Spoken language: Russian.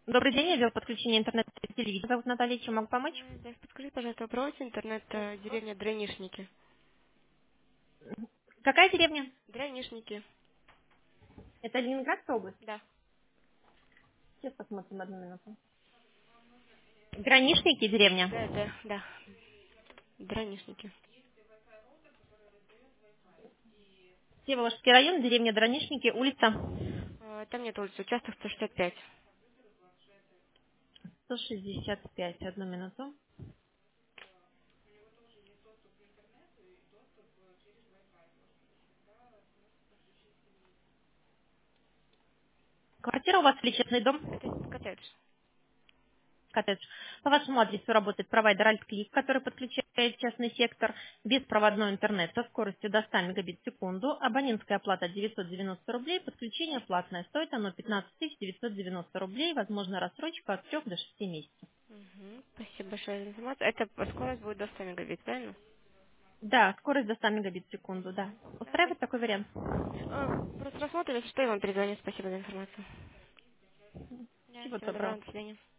Добрый день, отдел подключения интернета и телевидения. Зовут Наталья, чем могу помочь? Да, подскажи, пожалуйста, вопрос. Интернет, деревня Дранишники. Какая деревня? Дранишники. Это Ленинградская область? Да. Сейчас посмотрим одну минуту. Гранишники деревня. Да. Дранишники. Всеволожский район, деревня Дранишники, улица Там нет улицы, участок 165. 165. Одну минуту. Квартира у вас или частный дом? Это коттедж. Коттедж. По вашему адресу работает провайдер Альтклик, который подключает частный сектор, беспроводной интернет со скоростью до 100 мегабит в секунду, абонентская плата 990 рублей, подключение платное, стоит оно 15 990 рублей, возможно рассрочка от 3 до 6 месяцев. Угу. Спасибо большое за информацию. Это скорость будет до 100 мегабит, правильно? Да, скорость до 100 мегабит в секунду, да. Да, Устраивает такой вариант? просто рассмотрим, если что, я вам перезвоню. Спасибо за информацию. Да, Всего всего доброго, доброго. до свидания.